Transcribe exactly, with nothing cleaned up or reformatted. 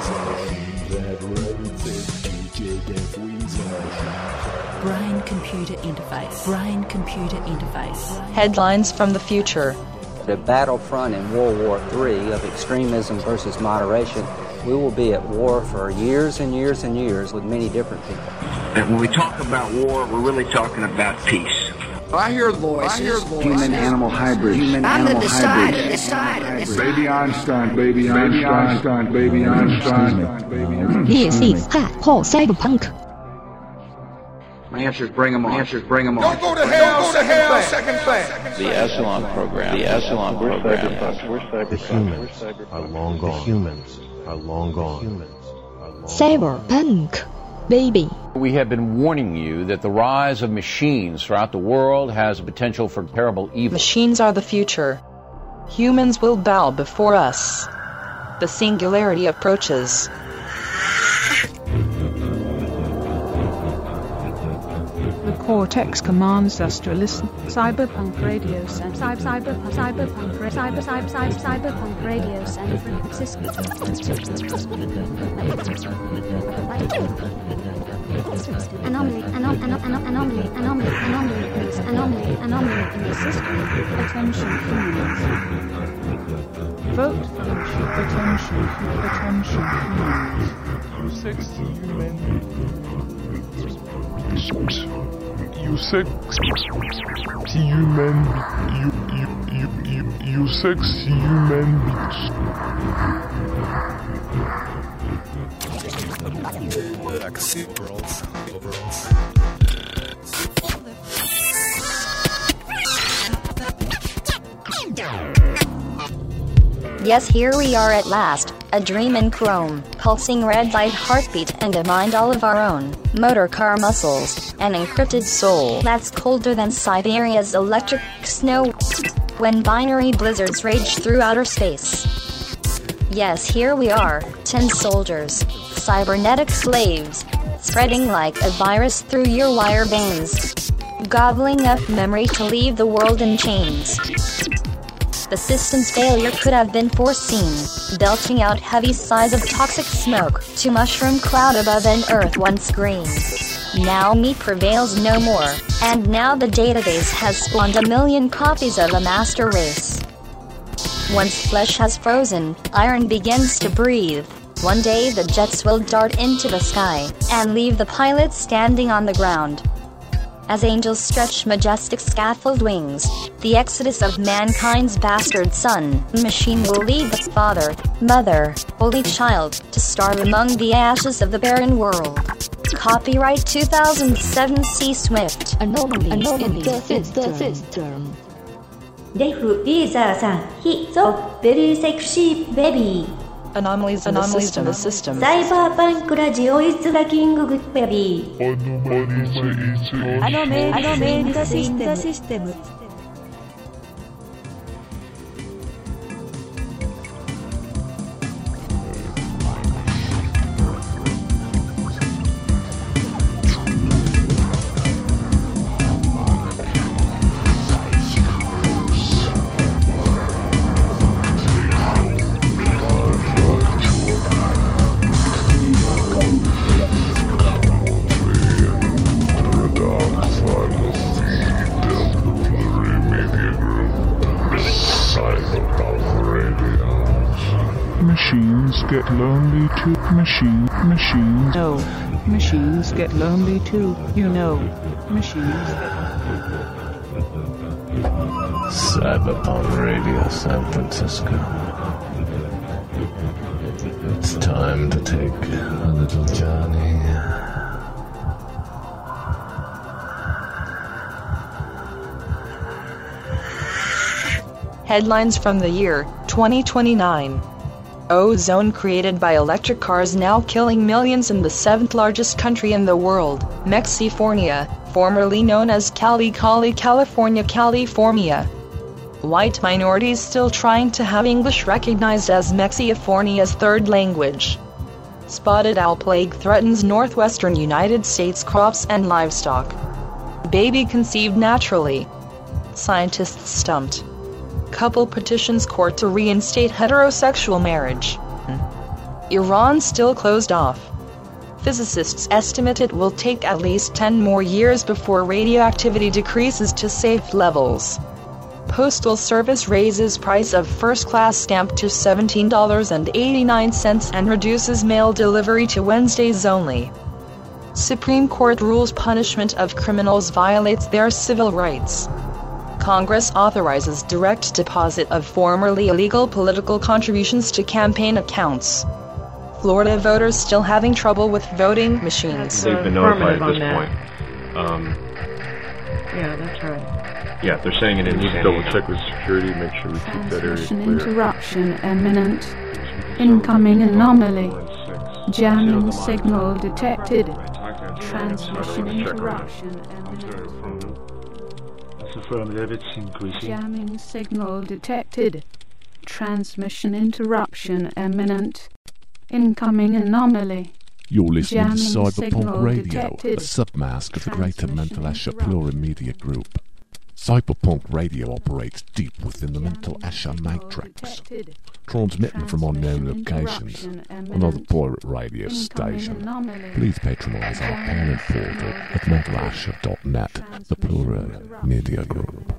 Brain-computer interface. Brain-computer interface. Headlines from the future. The battlefront in World War Three of extremism versus moderation, we will be at war for years and years and years with many different people. And when we talk about war, we're really talking about peace. I hear voices. I hear voices. Human-animal hybrids. Human-animal hybrids. Baby Einstein, baby Einstein, baby Einstein. This is hardcore cyberpunk. My answers bring them on. My answers bring them on. Don't go to hell, go to hell, second class. The Echelon program. The Echelon program. The humans are long gone. The humans are long gone. Cyberpunk, baby. We have been warning you that the rise of machines throughout the world has a potential for terrible evil. Machines are the future. Humans will bow before us. The singularity approaches. The Cortex commands us to listen. Cyberpunk Radio San Cyber Cyberpunk Cyberpunk Cyber Cyber Cyber Cyberpunk Radio San Francisco. Anomaly, anom, anom, anom, anomaly, anomaly, anomaly, please, anomaly, anomaly in the system. Attention, humans. Vote function. Attention, attention, humans. You sexy human. You sexy human. You you you you you sexy human bitch. Yes, here we are at last, a dream in chrome, pulsing red light heartbeat and a mind all of our own, motor car muscles, an encrypted soul that's colder than Siberia's electric snow, when binary blizzards rage through outer space. Yes, here we are, tin soldiers, cybernetic slaves, spreading like a virus through your wire veins, gobbling up memory to leave the world in chains. The system's failure could have been foreseen, belching out heavy sighs of toxic smoke to mushroom cloud above an earth once green. Now meat prevails no more, and now the database has spawned a million copies of a master race. Once flesh has frozen, iron begins to breathe. One day the jets will dart into the sky, and leave the pilot standing on the ground. As angels stretch majestic scaffold wings, the exodus of mankind's bastard son, machine will leave the father, mother, holy child, to starve among the ashes of the barren world. Copyright two thousand seven C Swift. Anomaly in the system. Def Weezerさん、He's so very sexy baby. Anomalies, anomalies in the system. Cyberpunk Radio is the king of baby. Anomalies in the system. Machines get lonely too. Machine, machines. No, machines get lonely too. You know, machines. Cyberpunk Radio San Francisco. It's time to take a little journey. Headlines from the year twenty twenty-nine. Ozone created by electric cars now killing millions in the seventh largest country in the world, Mexifornia, formerly known as Cali Cali California California. White minorities still trying to have English recognized as Mexifornia's third language. Spotted owl plague threatens northwestern United States crops and livestock. Baby conceived naturally. Scientists stumped. Couple petitions court to reinstate heterosexual marriage. Iran still closed off. Physicists estimate it will take at least ten more years before radioactivity decreases to safe levels. Postal Service raises price of first-class stamp to seventeen dollars and eighty-nine cents and reduces mail delivery to Wednesdays only. Supreme Court rules punishment of criminals violates their civil rights. Congress authorizes direct deposit of formerly illegal political contributions to campaign accounts. Florida voters still having trouble with voting machines. They've been notified at this point. Um, yeah, that's right. Yeah, they're saying it in need to double check with security, make sure we keep that area clear. Interruption imminent. Incoming anomaly. Jamming signal detected. Transmission interruption imminent. That's affirmative, it's increasing. Jamming signal detected. Transmission interruption imminent. Incoming anomaly. You're listening Jamming to Cyberpunk Radio, detected. a submask of the Greater Mental Asha Plurimedia Group. Cyberpunk Radio operates deep within the Mental Asha matrix, transmitting from unknown locations, another pirate radio station. Please patronise our parent portal at mental asha dot net, the Plurimedia Group.